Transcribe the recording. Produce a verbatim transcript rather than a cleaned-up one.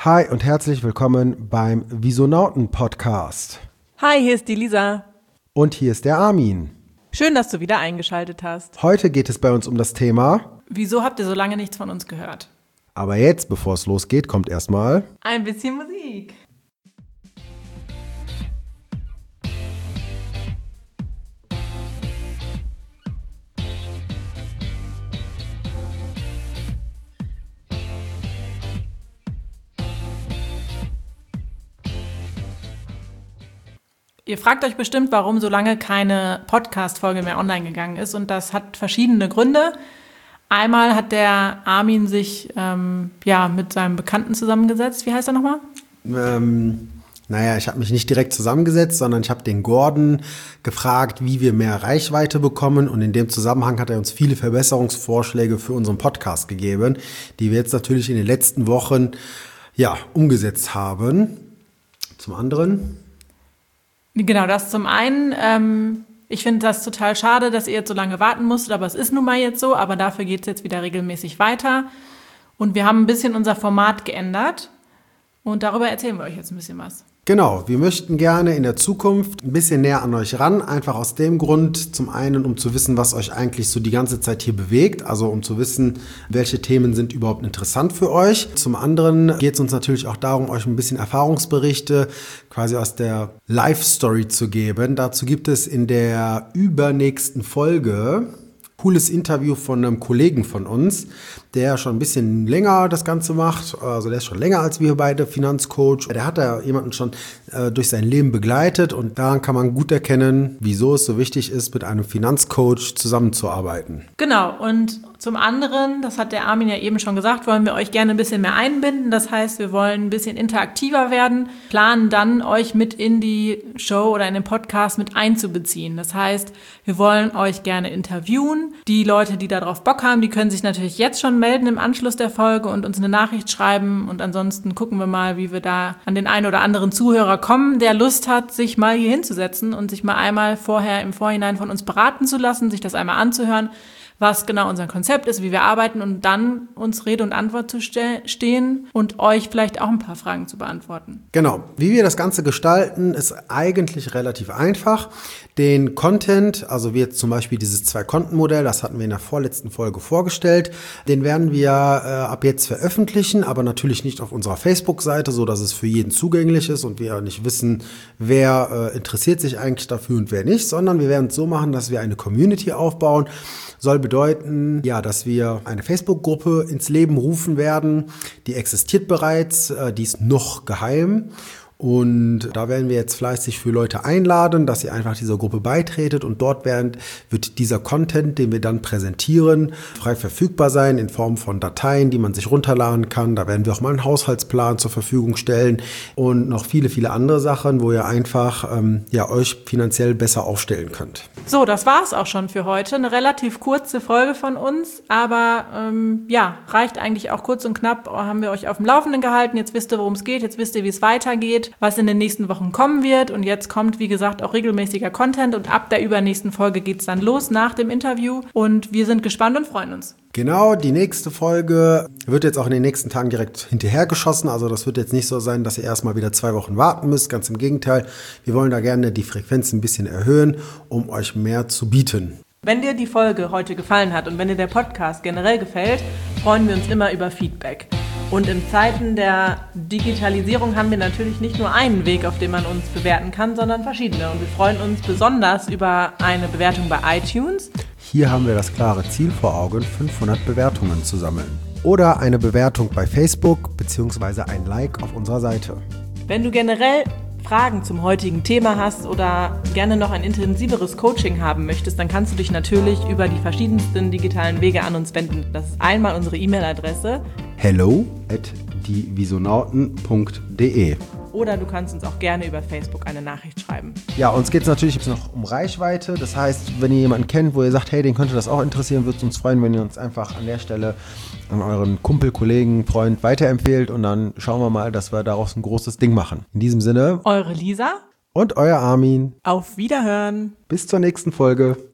Hi und herzlich willkommen beim Visonauten-Podcast. Hi, hier ist die Lisa. Und hier ist der Armin. Schön, dass du wieder eingeschaltet hast. Heute geht es bei uns um das Thema: Wieso habt ihr so lange nichts von uns gehört? Aber jetzt, bevor es losgeht, kommt erstmal ein bisschen Musik. Ihr fragt euch bestimmt, warum so lange keine Podcast-Folge mehr online gegangen ist. Und das hat verschiedene Gründe. Einmal hat der Armin sich ähm, ja, mit seinem Bekannten zusammengesetzt. Wie heißt er nochmal? Ähm, naja, ich habe mich nicht direkt zusammengesetzt, sondern ich habe den Gordon gefragt, wie wir mehr Reichweite bekommen. Und in dem Zusammenhang hat er uns viele Verbesserungsvorschläge für unseren Podcast gegeben, die wir jetzt natürlich in den letzten Wochen ja, umgesetzt haben. Zum anderen... Genau, das zum einen. Ähm, ich finde das total schade, dass ihr jetzt so lange warten musstet, aber es ist nun mal jetzt so. Aber dafür geht es jetzt wieder regelmäßig weiter. Und wir haben ein bisschen unser Format geändert. Und darüber erzählen wir euch jetzt ein bisschen was. Genau, wir möchten gerne in der Zukunft ein bisschen näher an euch ran. Einfach aus dem Grund, zum einen, um zu wissen, was euch eigentlich so die ganze Zeit hier bewegt. Also um zu wissen, welche Themen sind überhaupt interessant für euch. Zum anderen geht es uns natürlich auch darum, euch ein bisschen Erfahrungsberichte quasi aus der Life-Story zu geben. Dazu gibt es in der übernächsten Folge cooles Interview von einem Kollegen von uns, der schon ein bisschen länger das Ganze macht. Also der ist schon länger als wir beide Finanzcoach. Der hat da jemanden schon äh, durch sein Leben begleitet und daran kann man gut erkennen, wieso es so wichtig ist, mit einem Finanzcoach zusammenzuarbeiten. Genau, und zum anderen, das hat der Armin ja eben schon gesagt, wollen wir euch gerne ein bisschen mehr einbinden. Das heißt, wir wollen ein bisschen interaktiver werden, planen dann, euch mit in die Show oder in den Podcast mit einzubeziehen. Das heißt, wir wollen euch gerne interviewen. Die Leute, die darauf Bock haben, die können sich natürlich jetzt schon melden im Anschluss der Folge und uns eine Nachricht schreiben. Und ansonsten gucken wir mal, wie wir da an den einen oder anderen Zuhörer kommen, der Lust hat, sich mal hier hinzusetzen und sich mal einmal vorher im Vorhinein von uns beraten zu lassen, sich das einmal anzuhören, was genau unser Konzept ist, wie wir arbeiten und dann uns Rede und Antwort zu ste- stehen und euch vielleicht auch ein paar Fragen zu beantworten. Genau. Wie wir das Ganze gestalten, ist eigentlich relativ einfach. Den Content, also wie jetzt zum Beispiel dieses Zwei-Konten-Modell, das hatten wir in der vorletzten Folge vorgestellt, den werden wir äh, ab jetzt veröffentlichen, aber natürlich nicht auf unserer Facebook-Seite, so dass es für jeden zugänglich ist und wir nicht wissen, wer äh, interessiert sich eigentlich dafür und wer nicht, sondern wir werden es so machen, dass wir eine Community aufbauen. Soll bedeuten, ja, dass wir eine Facebook-Gruppe ins Leben rufen werden. Die existiert bereits, äh, die ist noch geheim. Und da werden wir jetzt fleißig für Leute einladen, dass ihr einfach dieser Gruppe beitretet und dort werden, wird dieser Content, den wir dann präsentieren, frei verfügbar sein in Form von Dateien, die man sich runterladen kann. Da werden wir auch mal einen Haushaltsplan zur Verfügung stellen und noch viele, viele andere Sachen, wo ihr einfach ähm, ja, euch finanziell besser aufstellen könnt. So, das war's auch schon für heute. Eine relativ kurze Folge von uns, aber ähm, ja, reicht eigentlich auch kurz und knapp. Haben wir euch auf dem Laufenden gehalten. Jetzt wisst ihr, worum es geht. Jetzt wisst ihr, wie es weitergeht, was in den nächsten Wochen kommen wird. Und jetzt kommt, wie gesagt, auch regelmäßiger Content. Und ab der übernächsten Folge geht's dann los nach dem Interview. Und wir sind gespannt und freuen uns. Genau, die nächste Folge wird jetzt auch in den nächsten Tagen direkt hinterhergeschossen. Also das wird jetzt nicht so sein, dass ihr erstmal wieder zwei Wochen warten müsst. Ganz im Gegenteil, wir wollen da gerne die Frequenz ein bisschen erhöhen, um euch mehr zu bieten. Wenn dir die Folge heute gefallen hat und wenn dir der Podcast generell gefällt, freuen wir uns immer über Feedback. Und in Zeiten der Digitalisierung haben wir natürlich nicht nur einen Weg, auf dem man uns bewerten kann, sondern verschiedene. Und wir freuen uns besonders über eine Bewertung bei iTunes. Hier haben wir das klare Ziel vor Augen, fünfhundert Bewertungen zu sammeln. Oder eine Bewertung bei Facebook bzw. ein Like auf unserer Seite. Wenn du generell Fragen zum heutigen Thema hast oder gerne noch ein intensiveres Coaching haben möchtest, dann kannst du dich natürlich über die verschiedensten digitalen Wege an uns wenden. Das ist einmal unsere E-Mail-Adresse hello at dievisonauten punkt de. Oder du kannst uns auch gerne über Facebook eine Nachricht schreiben. Ja, uns geht es natürlich noch um Reichweite. Das heißt, wenn ihr jemanden kennt, wo ihr sagt, hey, den könnte das auch interessieren, würde es uns freuen, wenn ihr uns einfach an der Stelle an euren Kumpel, Kollegen, Freund weiterempfehlt. Und dann schauen wir mal, dass wir daraus ein großes Ding machen. In diesem Sinne, eure Lisa und euer Armin. Auf Wiederhören. Bis zur nächsten Folge.